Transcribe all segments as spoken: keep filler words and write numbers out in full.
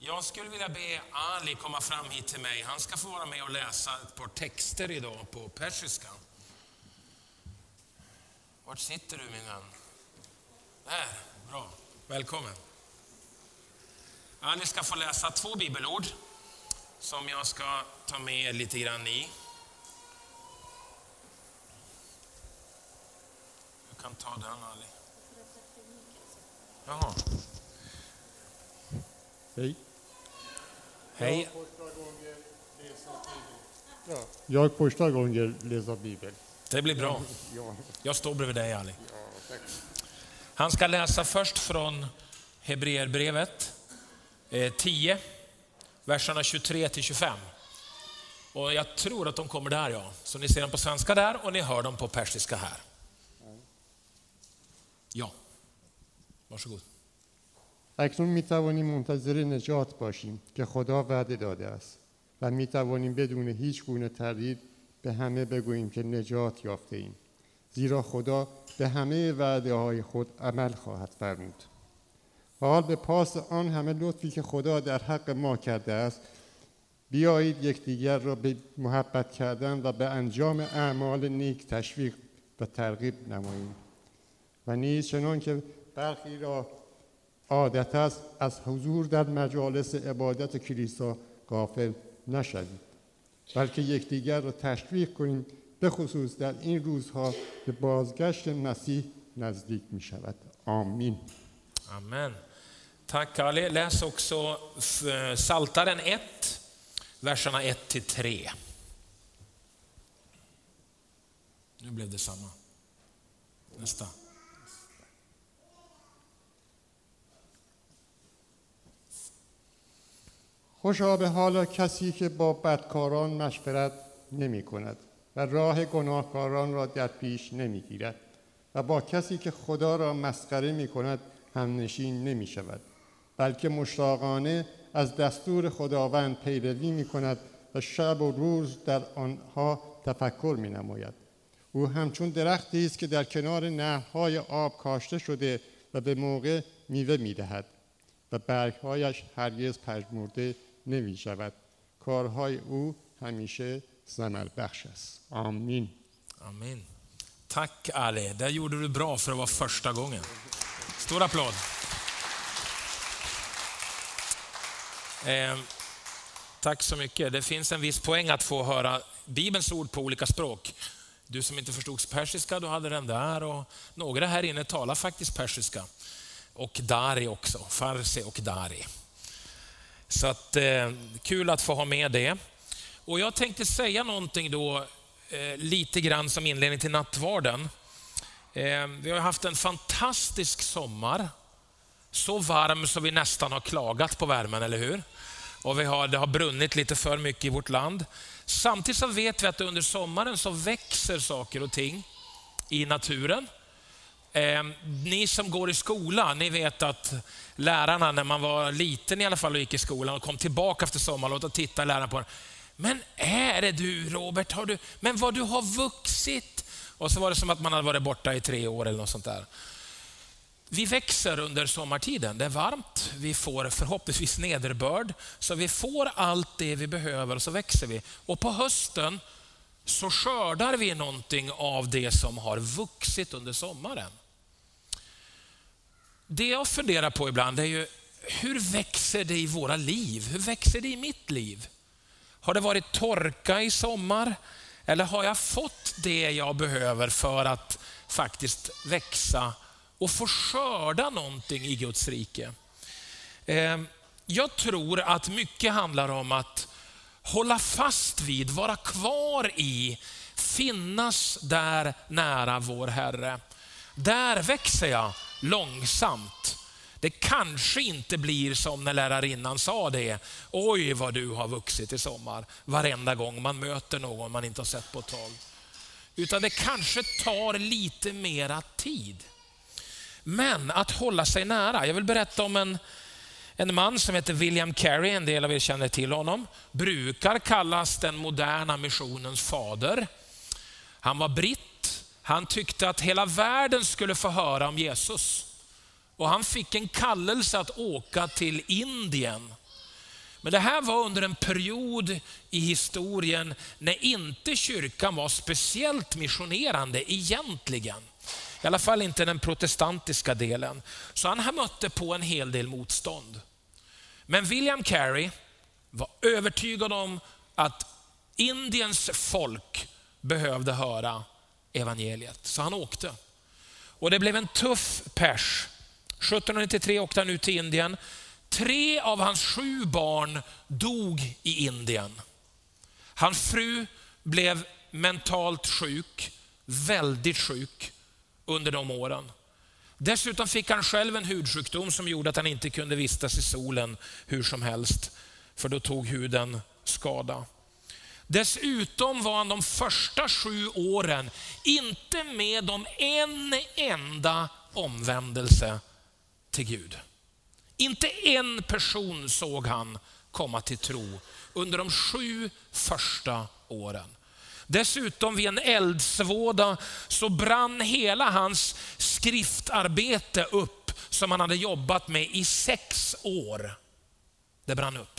Jag skulle vilja be Ali komma fram hit till mig. Han ska få vara med och läsa ett par texter idag på persiska. Vart sitter du, min vän? Där, bra. Välkommen. Ali ska få läsa två bibelord som jag ska ta med lite grann i. Du kan ta den, Ali. Jaha. Hej. Hej. Jag första gången läser Bibeln. Det blir bra. Ja. Jag står bredvid dig, Ali. Ja, tack. Han ska läsa först från Hebreerbrevet eh, tio, verserna tjugotre till tjugofem. Och jag tror att de kommer där, ja. Så ni ser dem på svenska där och ni hör dem på persiska här. Ja. Varsågod. اکنون می توانیم منتظر نجات باشیم که خدا وعده داده است و می توانیم بدون هیچ گونه تردید به همه بگوییم که نجات یافته ایم، زیرا خدا به همه وعده های خود عمل خواهد فرمود. و حال به پاس آن همه لطفی که خدا در حق ما کرده است، بیایید یکدیگر را به محبت کردن و به انجام اعمال نیک تشویق و ترغیب نماییم. و نیز چنان که برخی را عادت است از حضور در مجالس عبادت کلیسا غافل نشوید، بلکه یکدیگر را تشویق کنیم، به خصوص در این روزها به بازگشت مسیح نزدیک می شود. آمین. Amen. Tack Ali. Läs också Psaltaren ett, verserna ett till tre. Nu blev det samma. Nästa. خوشا به حال کسی که با بدکاران مشورت نمی کند و راه گناهکاران را در پیش نمی گیرد و با کسی که خدا را مسخره می کند همنشین نمی شود، بلکه مشتاقانه از دستور خداوند پیروی می کند و شب و روز در آنها تفکر می نماید. او همچون درختی است که در کنار نهرهای آب کاشته شده و به موقع میوه می دهد و برگهایش هرگز پژمرده نمی شود. کارهای او همیشه ثمر بخش است. آمین. Amen. Tack Ali. Det gjorde du bra för att vara första gången. Stor applåd. Eh, tack så mycket. Det finns en viss poäng att få höra Bibelns ord på olika språk. Du som inte förstod persiska, du hade den där, och några här inne talar faktiskt persiska. Och dari också, farsi och dari. Så att, eh, kul att få ha med det. Och jag tänkte säga någonting då, eh, lite grann som inledning till nattvarden. Eh, vi har haft en fantastisk sommar. Så varm så vi nästan har klagat på värmen, eller hur? Och vi har, det har brunnit lite för mycket i vårt land. Samtidigt så vet vi att under sommaren så växer saker och ting i naturen. Eh, ni som går i skolan, ni vet att lärarna när man var liten i alla fall och gick i skolan och kom tillbaka efter sommarlovet och tittade lärarna på den. Men är det du, Robert? Har du, men vad du har vuxit? Och så var det som att man hade varit borta i tre år eller något sånt där. Vi växer under sommartiden. Det är varmt. Vi får förhoppningsvis nederbörd. Så vi får allt det vi behöver och så växer vi. Och på hösten så skördar vi någonting av det som har vuxit under sommaren. Det jag funderar på ibland är ju, hur växer det i våra liv? Hur växer det i mitt liv? Har det varit torka i sommar? Eller har jag fått det jag behöver för att faktiskt växa och få skörda någonting i Guds rike? Jag tror att mycket handlar om att hålla fast vid, vara kvar i, finnas där nära vår Herre. Där växer jag långsamt. Det kanske inte blir som när lärarinnan sa det. Oj vad du har vuxit i sommar. Varenda gång man möter någon man inte har sett på ett tag. Utan det kanske tar lite mera tid. Men att hålla sig nära. Jag vill berätta om en, en man som heter William Carey. En del av er känner till honom. Brukar kallas den moderna missionens fader. Han var britt. Han tyckte att hela världen skulle få höra om Jesus. Och han fick en kallelse att åka till Indien Men det här var under en period i historien när inte kyrkan var speciellt missionerande egentligen. I alla fall inte den protestantiska delen. Så han mötte på en hel del motstånd. Men William Carey var övertygad om att Indiens folk behövde höra evangeliet. Så han åkte. Och det blev en tuff pers. sjuttonhundranittiotre åkte han ut till Indien. Tre av hans sju barn dog i Indien. Hans fru blev mentalt sjuk, väldigt sjuk under de åren. Dessutom fick han själv en hudsjukdom som gjorde att han inte kunde vistas i solen hur som helst, för då tog huden skada. Dessutom var han de första sju åren inte med om en enda omvändelse till Gud. Inte en person såg han komma till tro under de sju första åren. Dessutom vid en eldsvåda så brann hela hans skriftarbete upp som han hade jobbat med i sex år. Det brann upp.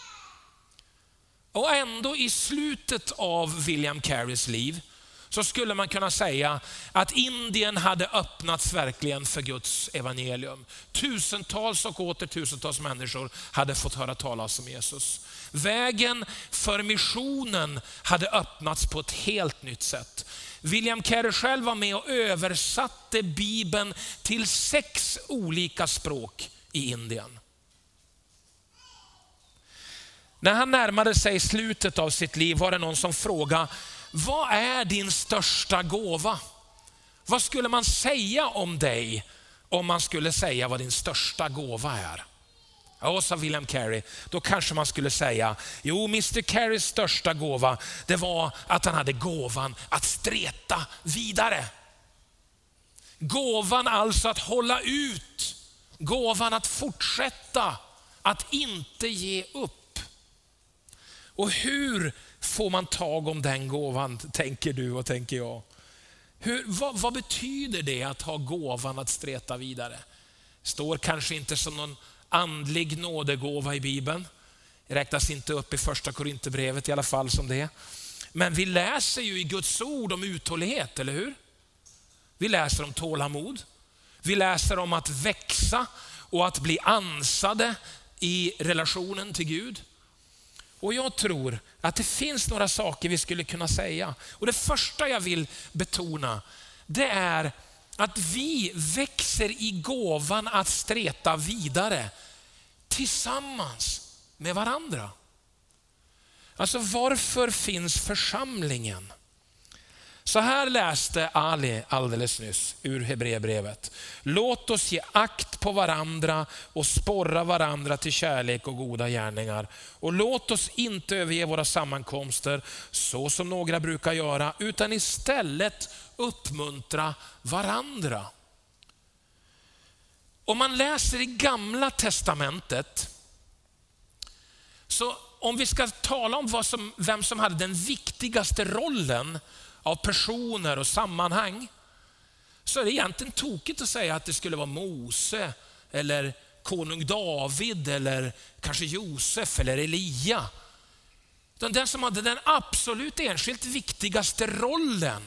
Och ändå i slutet av William Careys liv så skulle man kunna säga att Indien hade öppnats verkligen för Guds evangelium. Tusentals och åter tusentals människor hade fått höra talas om Jesus. Vägen för missionen hade öppnats på ett helt nytt sätt. William Carey själv var med och översatte Bibeln till sex olika språk i Indien. När han närmade sig slutet av sitt liv var det någon som frågade: vad är din största gåva? Vad skulle man säga om dig om man skulle säga vad din största gåva är? Ja, sa William Carey, då kanske man skulle säga, jo, mister Careys största gåva, det var att han hade gåvan att streta vidare. Gåvan alltså att hålla ut. Gåvan att fortsätta, att inte ge upp. Och hur får man tag om den gåvan, tänker du och tänker jag? Hur, vad, vad betyder det att ha gåvan att streta vidare? Står kanske inte som någon andlig nådegåva i Bibeln. Det räknas inte upp i första Korinthierbrevet i alla fall som det. Men vi läser ju i Guds ord om uthållighet, eller hur? Vi läser om tålamod. Vi läser om att växa och att bli ansade i relationen till Gud. Och jag tror att det finns några saker vi skulle kunna säga. Och det första jag vill betona, det är att vi växer i gåvan att streta vidare tillsammans med varandra. Alltså, varför finns församlingen? Så här läste Ali alldeles nyss ur Hebreerbrevet. Låt oss ge akt på varandra och sporra varandra till kärlek och goda gärningar. Och låt oss inte överge våra sammankomster så som några brukar göra, utan istället uppmuntra varandra. Om man läser i Gamla testamentet, så om vi ska tala om vad som, vem som hade den viktigaste rollen av personer och sammanhang, så är det egentligen tokigt att säga att det skulle vara Mose eller konung David eller kanske Josef eller Elia. Utan den som hade den absolut enskilt viktigaste rollen,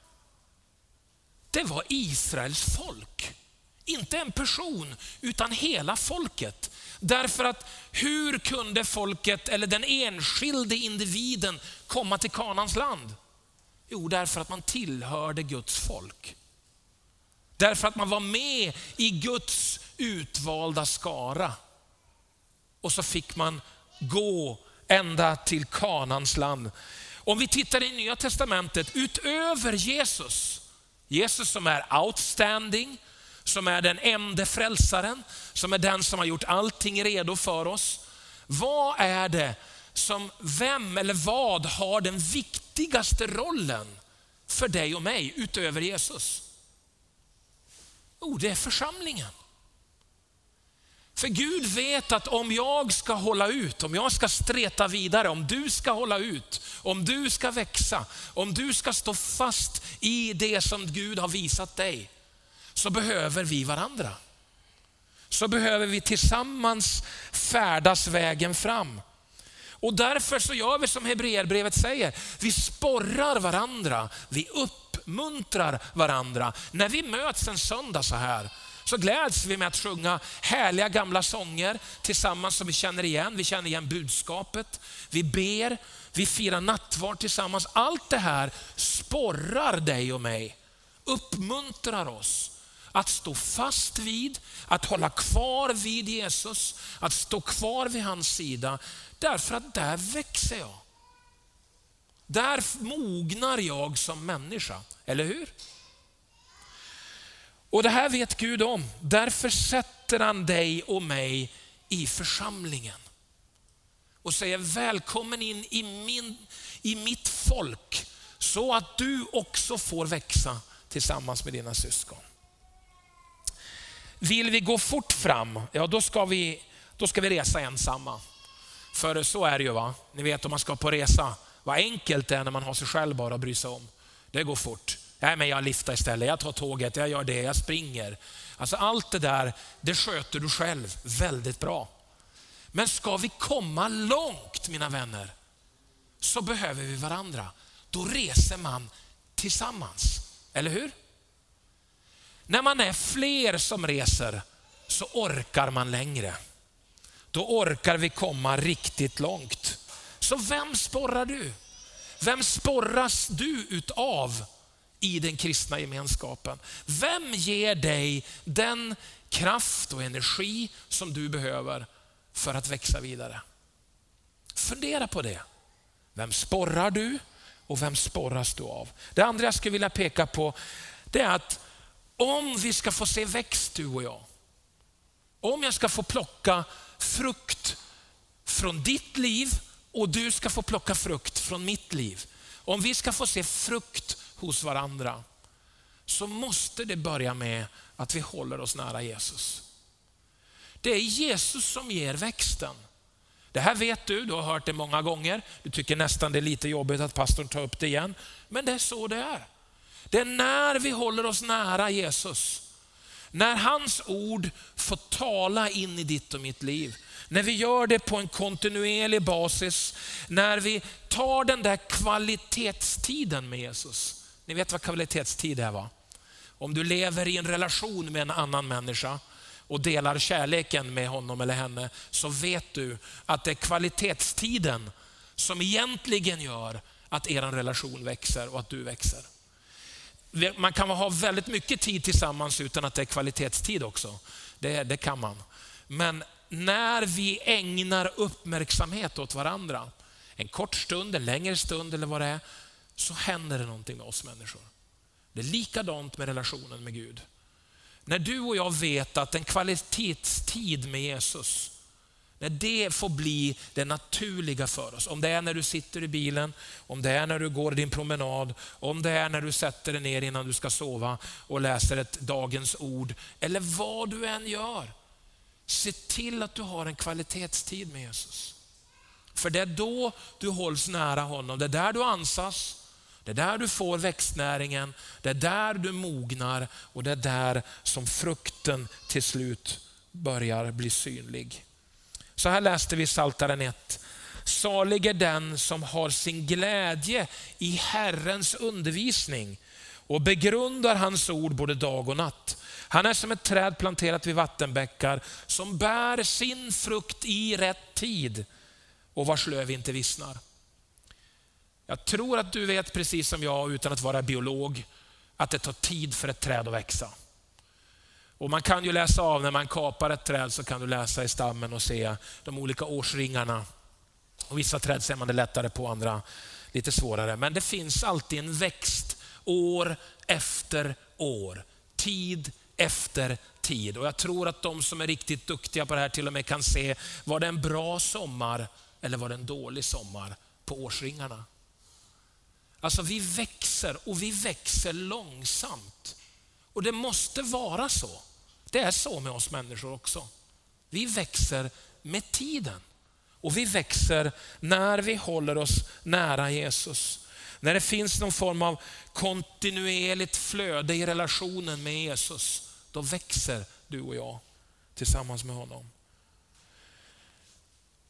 det var Israels folk. Inte en person, utan hela folket. Därför att hur kunde folket eller den enskilde individen komma till Kanans land? Jo, därför att man tillhörde Guds folk. Därför att man var med i Guds utvalda skara. Och så fick man gå ända till Kanans land. Om vi tittar i Nya testamentet, utöver Jesus, Jesus som är outstanding, som är den enda frälsaren, som är den som har gjort allting redo för oss. Vad är det som, vem eller vad har den viktigaste rollen för dig och mig utöver Jesus? Oh, det är församlingen. För Gud vet att om jag ska hålla ut, om jag ska streta vidare, om du ska hålla ut, om du ska växa, om du ska stå fast i det som Gud har visat dig, så behöver vi varandra. Så behöver vi tillsammans färdas vägen fram. Och därför så gör vi som Hebreerbrevet säger. Vi sporrar varandra, vi uppmuntrar varandra. När vi möts en söndag så här, så gläds vi med att sjunga härliga gamla sånger tillsammans som vi känner igen. Vi känner igen budskapet, vi ber, vi firar nattvard tillsammans. Allt det här sporrar dig och mig, uppmuntrar oss att stå fast vid, att hålla kvar vid Jesus, att stå kvar vid hans sida. Därför att där växer jag. Där mognar jag som människa, eller hur? Och det här vet Gud om. Därför sätter han dig och mig i församlingen. Och säger välkommen in i, min, i mitt folk. Så att du också får växa tillsammans med dina syskon. Vill vi gå fort fram, ja då ska vi, då ska vi resa ensamma. För så är det ju va. Ni vet om man ska på resa. Vad enkelt det är när man har sig själv bara att bry sig om. Det går fort. Nej, men jag liftar istället, jag tar tåget, jag gör det, jag springer. Alltså allt det där, det sköter du själv väldigt bra. Men ska vi komma långt mina vänner, så behöver vi varandra. Då reser man tillsammans, eller hur? När man är fler som reser så orkar man längre. Då orkar vi komma riktigt långt. Så vem sporrar du? Vem sporras du utav i den kristna gemenskapen? Vem ger dig den kraft och energi som du behöver för att växa vidare? Fundera på det. Vem sporrar du och vem sporras du av? Det andra jag skulle vilja peka på, det är att om vi ska få se växt du och jag, om jag ska få plocka frukt från ditt liv och du ska få plocka frukt från mitt liv, om vi ska få se frukt hos varandra, så måste det börja med att vi håller oss nära Jesus. Det är Jesus som ger växten. Det här vet du, du har hört det många gånger. Du tycker nästan det är lite jobbigt att pastorn tar upp det igen. Men det är så det är. Det är när vi håller oss nära Jesus, när hans ord får tala in i ditt och mitt liv, när vi gör det på en kontinuerlig basis, när vi tar den där kvalitetstiden med Jesus. Ni vet vad kvalitetstid är va? Om du lever i en relation med en annan människa och delar kärleken med honom eller henne, så vet du att det är kvalitetstiden som egentligen gör att er relation växer och att du växer. Man kan ha väldigt mycket tid tillsammans utan att det är kvalitetstid också. Det, det kan man. Men när vi ägnar uppmärksamhet åt varandra, en kort stund, en längre stund eller vad det är, så händer det någonting med oss människor. Det är likadant med relationen med Gud. När du och jag vet att en kvalitetstid med Jesus, när det får bli det naturliga för oss, om det är när du sitter i bilen, om det är när du går din promenad, om det är när du sätter dig ner innan du ska sova och läser ett dagens ord, eller vad du än gör, se till att du har en kvalitetstid med Jesus. För det är då du hålls nära honom, det är där du ansas, det är där du får växtnäringen, det är där du mognar och det är där som frukten till slut börjar bli synlig. Så här läste vi i Psaltaren ett. Salig är den som har sin glädje i Herrens undervisning och begrundar hans ord både dag och natt. Han är som ett träd planterat vid vattenbäckar som bär sin frukt i rätt tid och vars löv inte vissnar. Jag tror att du vet precis som jag, utan att vara biolog, att det tar tid för ett träd att växa. Och man kan ju läsa av, när man kapar ett träd så kan du läsa i stammen och se de olika årsringarna. Och vissa träd ser man det lättare på, andra lite svårare. Men det finns alltid en växt år efter år, tid efter tid. Och jag tror att de som är riktigt duktiga på det här till och med kan se, var det en bra sommar eller var det en dålig sommar på årsringarna. Alltså vi växer och vi växer långsamt. Och det måste vara så. Det är så med oss människor också. Vi växer med tiden. Och vi växer när vi håller oss nära Jesus. När det finns någon form av kontinuerligt flöde i relationen med Jesus, då växer du och jag tillsammans med honom.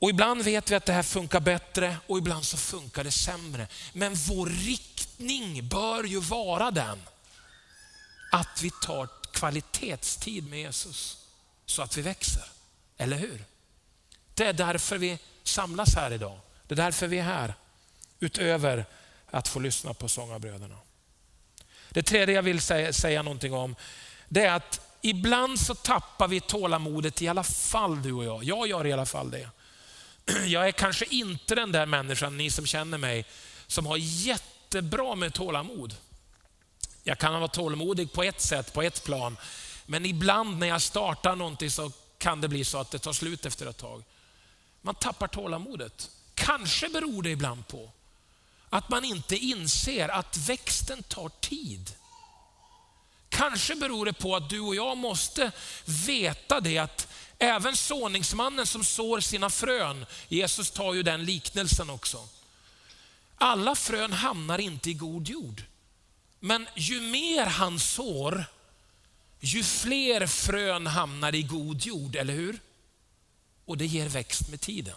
Och ibland vet vi att det här funkar bättre och ibland så funkar det sämre. Men vår riktning bör ju vara den att vi tar kvalitetstid med Jesus så att vi växer. Eller hur? Det är därför vi samlas här idag. Det är därför vi är här. Utöver att få lyssna på sångarbröderna. Det tredje jag vill säga, säga någonting om, det är att ibland så tappar vi tålamodet i alla fall, du och jag. Jag gör i alla fall det. Jag är kanske inte den där människan, ni som känner mig, som har jättebra med tålamod. Jag kan vara tålmodig på ett sätt, på ett plan. Men ibland när jag startar någonting så kan det bli så att det tar slut efter ett tag. Man tappar tålamodet. Kanske beror det ibland på att man inte inser att växten tar tid. Kanske beror det på att du och jag måste veta det, att även såningsmannen som sår sina frön, Jesus tar ju den liknelsen också. Alla frön hamnar inte i god jord. Men ju mer han sår, ju fler frön hamnar i god jord, eller hur? Och det ger växt med tiden.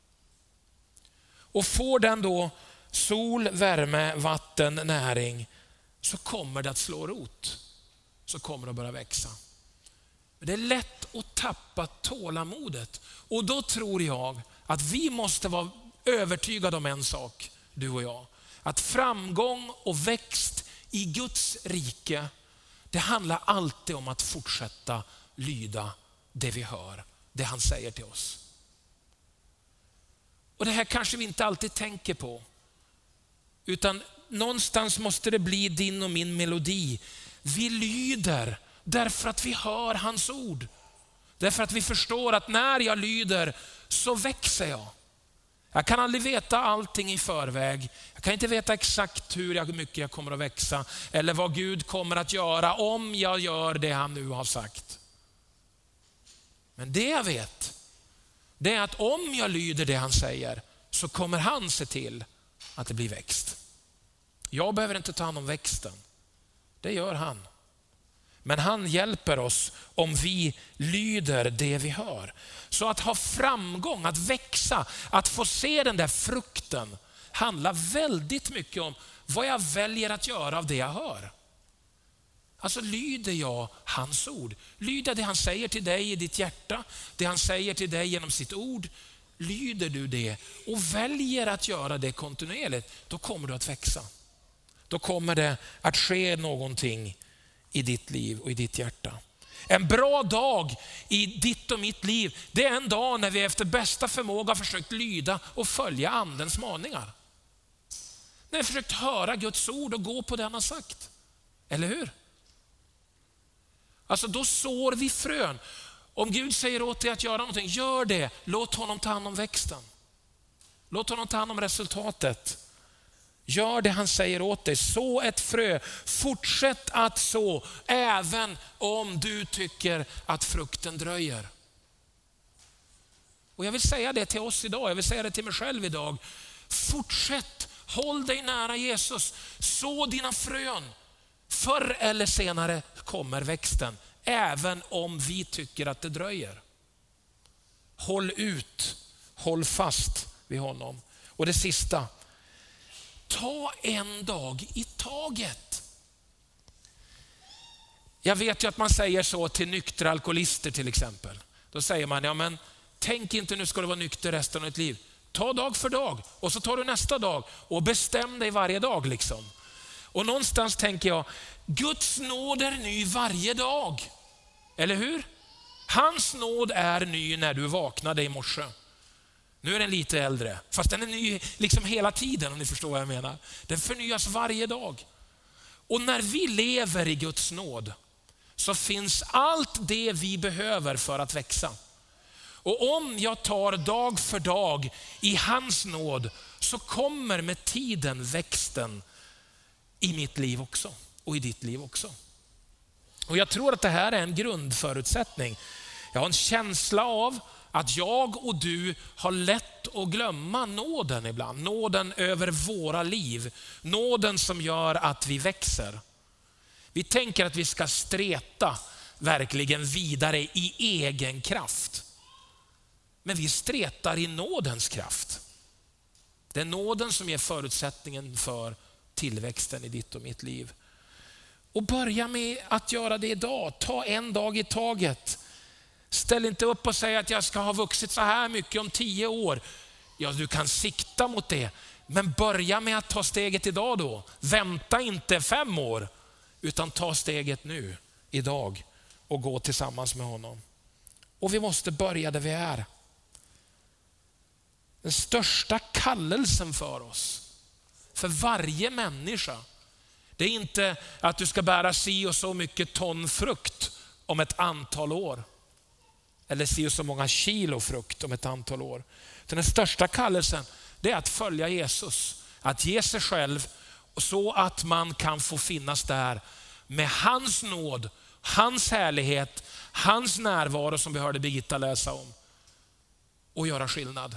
Och får den då sol, värme, vatten, näring, så kommer det att slå rot. Så kommer det att börja växa. Men det är lätt att tappa tålamodet. Och då tror jag att vi måste vara övertygade om en sak, du och jag. Att framgång och växt i Guds rike, det handlar alltid om att fortsätta lyda det vi hör, det han säger till oss. Och det här kanske vi inte alltid tänker på. Utan någonstans måste det bli din och min melodi. Vi lyder därför att vi hör hans ord. Därför att vi förstår att när jag lyder så växer jag. Jag kan aldrig veta allting i förväg. Jag kan inte veta exakt hur mycket jag kommer att växa. Eller vad Gud kommer att göra om jag gör det han nu har sagt. Men det jag vet, det är att om jag lyder det han säger, så kommer han se till att det blir växt. Jag behöver inte ta hand om växten. Det gör han. Men han hjälper oss om vi lyder det vi hör. Så att ha framgång, att växa, att få se den där frukten handlar väldigt mycket om vad jag väljer att göra av det jag hör. Alltså lyder jag hans ord? Lyder det han säger till dig i ditt hjärta? Det han säger till dig genom sitt ord? Lyder du det och väljer att göra det kontinuerligt, då kommer du att växa. Då kommer det att ske någonting i ditt liv och i ditt hjärta. En bra dag i ditt och mitt liv, det är en dag när vi efter bästa förmåga försökt lyda och följa andens maningar. När vi försökt höra Guds ord och gå på det han har sagt. Eller hur? Alltså då sår vi frön. Om Gud säger åt dig att göra någonting, gör det. Låt honom ta hand om växten. Låt honom ta hand om resultatet. Gör det han säger åt dig. Så ett frö. Fortsätt att så, även om du tycker att frukten dröjer. Och jag vill säga det till oss idag. Jag vill säga det till mig själv idag. Fortsätt. Håll dig nära Jesus. Så dina frön. Förr eller senare kommer växten. Även om vi tycker att det dröjer. Håll ut. Håll fast vid honom. Och det sista. Ta en dag i taget. Jag vet ju att man säger så till nyktra alkoholister till exempel. Då säger man, ja men tänk inte nu ska du vara nykter resten av ditt liv. Ta dag för dag och så tar du nästa dag och bestäm dig varje dag liksom. Och någonstans tänker jag, Guds nåd är ny varje dag. Eller hur? Hans nåd är ny när du vaknade i morse. Nu är den lite äldre, fast den är ny liksom hela tiden, om ni förstår vad jag menar. Den förnyas varje dag. Och när vi lever i Guds nåd så finns allt det vi behöver för att växa. Och om jag tar dag för dag i hans nåd så kommer med tiden växten i mitt liv också och i ditt liv också. Och jag tror att det här är en grundförutsättning. Jag har en känsla av att jag och du har lätt att glömma nåden ibland. Nåden över våra liv. Nåden som gör att vi växer. Vi tänker att vi ska streta verkligen vidare i egen kraft. Men vi stretar i nådens kraft. Det är nåden som ger förutsättningen för tillväxten i ditt och mitt liv. Och börja med att göra det idag. Ta en dag i taget. Ställ inte upp och säg att jag ska ha vuxit så här mycket om tio år. Ja, du kan sikta mot det. Men börja med att ta steget idag då. Vänta inte fem år. Utan ta steget nu, idag. Och gå tillsammans med honom. Och vi måste börja där vi är. Den största kallelsen för oss, för varje människa, det är inte att du ska bära si och så mycket ton frukt om ett antal år. Eller si och så många kilo frukt om ett antal år. Den största kallelsen, det är att följa Jesus. Att ge sig själv så att man kan få finnas där med hans nåd, hans härlighet, hans närvaro som vi hörde Birgitta läsa om. Och göra skillnad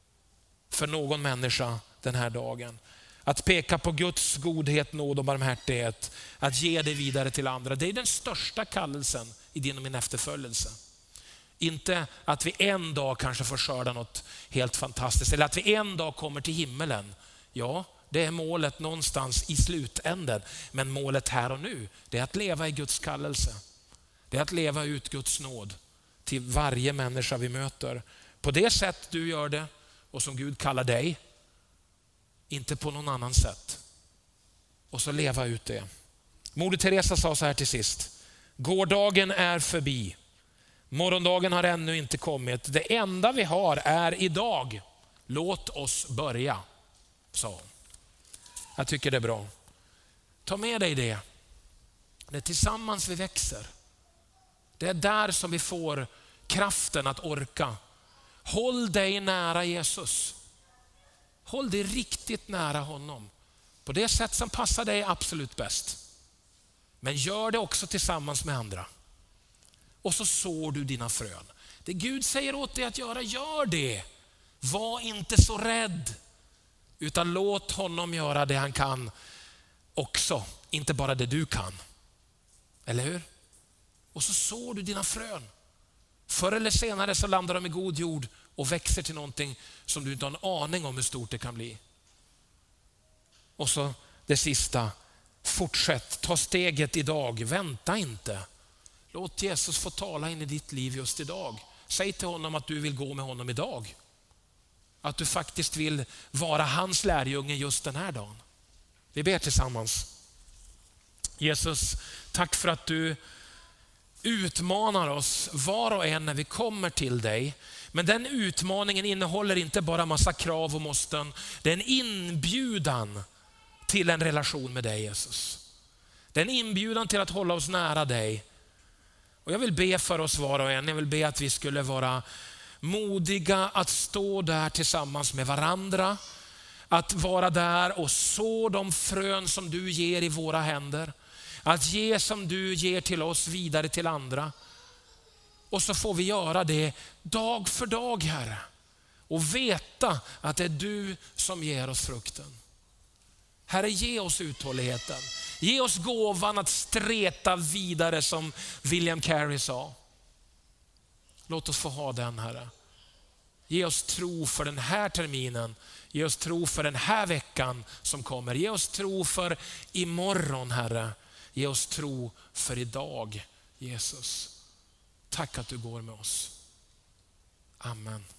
för någon människa den här dagen. Att peka på Guds godhet, nåd och barmhärtighet. Att ge det vidare till andra. Det är den största kallelsen i din och min efterföljelse. Inte att vi en dag kanske får skörda något helt fantastiskt. Eller att vi en dag kommer till himmelen. Ja, det är målet någonstans i slutänden. Men målet här och nu, det är att leva i Guds kallelse. Det är att leva ut Guds nåd till varje människa vi möter. På det sätt du gör det och som Gud kallar dig. Inte på någon annan sätt. Och så leva ut det. Moder Teresa sa så här till sist. Gårdagen är förbi. Morgondagen har ännu inte kommit. Det enda vi har är idag. Låt oss börja, sa hon. Jag tycker det är bra. Ta med dig det. Det är tillsammans vi växer. Det är där som vi får kraften att orka. Håll dig nära Jesus. Håll dig riktigt nära honom. På det sätt som passar dig absolut bäst. Men gör det också tillsammans med andra. Och så sår du dina frön. Det Gud säger åt dig att göra, gör det. Var inte så rädd. Utan låt honom göra det han kan också. Inte bara det du kan. Eller hur? Och så sår du dina frön. Förr eller senare så landar de i god jord och växer till någonting som du inte har en aning om hur stort det kan bli. Och så det sista. Fortsätt, ta steget idag. Vänta inte. Låt Jesus få tala in i ditt liv just idag. Säg till honom att du vill gå med honom idag. Att du faktiskt vill vara hans lärjunge just den här dagen. Vi ber tillsammans. Jesus, tack för att du utmanar oss var och en när vi kommer till dig. Men den utmaningen innehåller inte bara massa krav och måsten. Det är en inbjudan till en relation med dig, Jesus. Det är en inbjudan till att hålla oss nära dig. Och jag vill be för oss var och en. Jag vill be att vi skulle vara modiga att stå där tillsammans med varandra. Att vara där och så de frön som du ger i våra händer. Att ge som du ger till oss vidare till andra. Och så får vi göra det dag för dag, Herre. Och veta att det är du som ger oss frukten. Herre, ge oss uthålligheten. Ge oss gåvan att streta vidare som William Carey sa. Låt oss få ha den, Herre. Ge oss tro för den här terminen. Ge oss tro för den här veckan som kommer. Ge oss tro för imorgon, Herre. Ge oss tro för idag, Jesus. Tack att du går med oss. Amen.